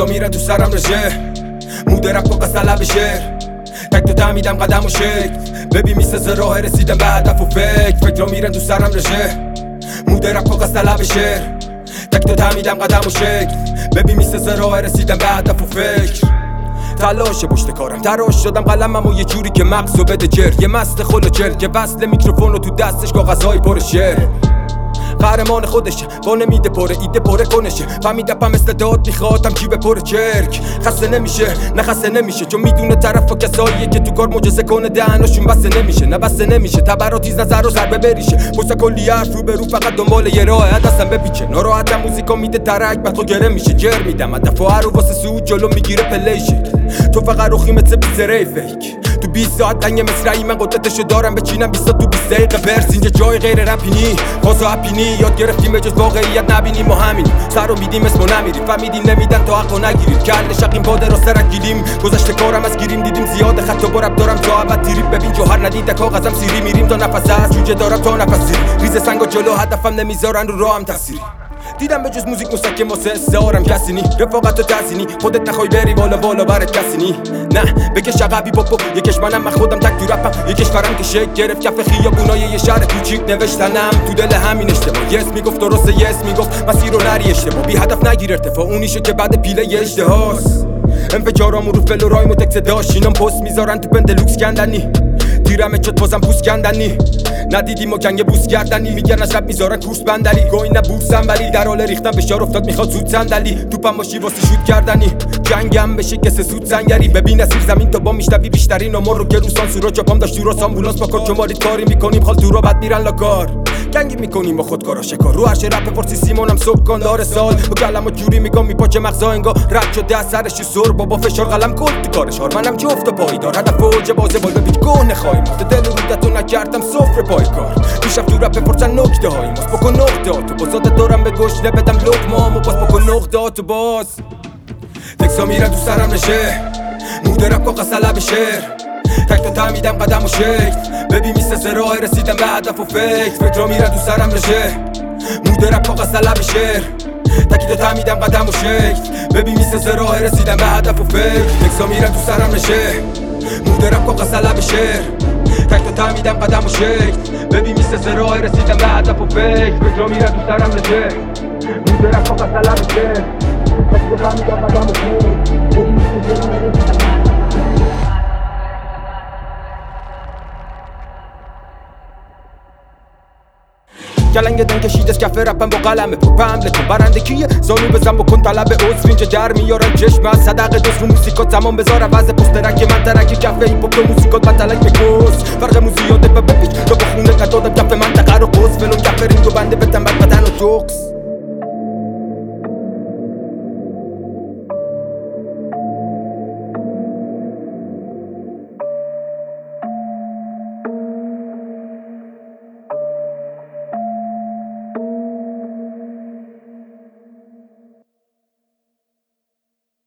تکسا میرن تو سرم رژه مود رپ با قصد لب شعر تک تو تعمیدم قدم و شکل ببین میسازه راه رسیدم به هدف و فکر میرن تو سرم رژه مود رپ با قصد لب شعر تک تو تعمیدم قدم و شکل ببین میسازه راه رسیدم به هدف و فکر تلاش پشت کارم تراش شدم قلمم و یه جوری که مغزو بده جر یه مست خل و چل که وصل میکروفون رو تو دستش کاغذهای پر شعر قهرمان خودشه با نمیده پره ایده پره کنشه فهمیدم استعداد میخوادم جیب پر چرک خسته نمیشه نه خسته نمیشه چون میدونه طرف و کساییه که تو کار معجزه کنه دهناشون بسته نمیشه نه بسته نمیشه تبر و تیز نظر و ضربه بریشه پشت کلی حرف رو به رو فقط دنبال یه راه دستم بپیچه ناراحتم موزیکا میده ترک بعد تو گره میشه جر میدم هدف رو واسه سود جلو میگیره پلیشه تو فقط روخی مثل بیسره فیک تو 20 ساعت دنگ مصرعی من قدرتشو دارم بچینم 20 تو 20 دقیقه برس اینجا جای غیر رپینی خاصا اپینی یاد گرفتیم به جز واقعیت نبینیم و همینیم سر رو میدیم اسمو نمیریم فهمیدیم نمیدن تا حقو نگیریم کل شقیم باده را سرک گیریم گذشته کارم از گیریم دیدیم زیاده خط و برب دارم تا ابد تیریم ببین جوهر ندیده کاغذم سیری میریم تا نفس هست جوجه دارم تا نفس سیری ریز سنگا جلو هدفم نمیذارن رو راهم تاثیری دیدم به جز موزیک مستقیم واسه استعارم کسی نی رفاقت و تحسینی خودت نخوای بری بالا برات کسی نی نه بکش عقبی بابا یکش منم من خودم تک تو رپم یکش فرم که شک گرفت کف خیابونای یه شهر کوچیک نوشتنم تو دل همین اشتباه یس میگفت درسته یس میگفت مسیر رو نری اشتباه بی هدف نگیر ارتفاع اونیشه که بعد پیله یه اشتهاست انفجارامو رو فل و رایمو تکس داشتینم پست میذارن تو بندلوکس کندنی تیرم چت بازم پوست کندنی ندیدیم و کنگ بوس کردنی میگن از شب میذارن کورس بندری گوی نه بورسم ولی در حال ریختن فشار افتاد میخواد زود صندلی توپم باشی واسه شوت کردنی جنگم بشه کس سود سنگری ببین اسیر زمین تا با میشنوی بیشترین نمر رو که رو سانسورا چاپام داشت تو راس آمبولانس با کار چماریت کاری میکنیم خال تو رو بعد میرن لاکار جنگی میکنیم با خودکارا شکار رو عرش رپ پرسی سیمونم صبح کندار سال با کلمو جوری میگم میپاچه مغزا انگار رد شده از سرش سر بابا فشار قلم کل تو کارش هار منم جفت و پایدار هدف اوج بازه بال ببین گوه نخواهیم دل رودتو نکردم سفره پای کار پیشرفت تو رپ پرسن نکته های ماست بکن نقطه تو بازات دارم به گشنه بدم لقمامو باز بکن نقطه تو باز تکسا میرن تو سرم رژه مود رپ با قصد لب شعر تک تو تعمیدم قدم و شکل ببین میسازه راه رسیدم به هدف و فکر میرن تو سرم رژه مود رپ با قصد لب شعر تک تو تعمیدم قدم و شکل ببین میسازه راه رسیدم به هدف و تکسا میرن تو سرم رژه مود رپ با قصد لب شعر تک تو تعمیدم قدم و شکل ببین میسازه راه رسیدم به هدف و فکر میرن تو سرم رژه مود رپ با قصد لب شعر تک تو تعمیدم قدم و شکل ببین میسازه راه رسیدم کلنگ دن کشیدش کف رپم با قلمه پرپمله کن برنده کیه زانو بزن بکن طلب عضو اینجا در میارن چشم از صدقه دوست رو موسیقات تمام بذار عوض پسترک من ترک کفه ای پاپ موسیقات بطلک بکس فرق موزیاده بپیچ تا بخونه ندادم کف منطقه رو قصف فلون کف رینگو بنده بتن بدن و جوکس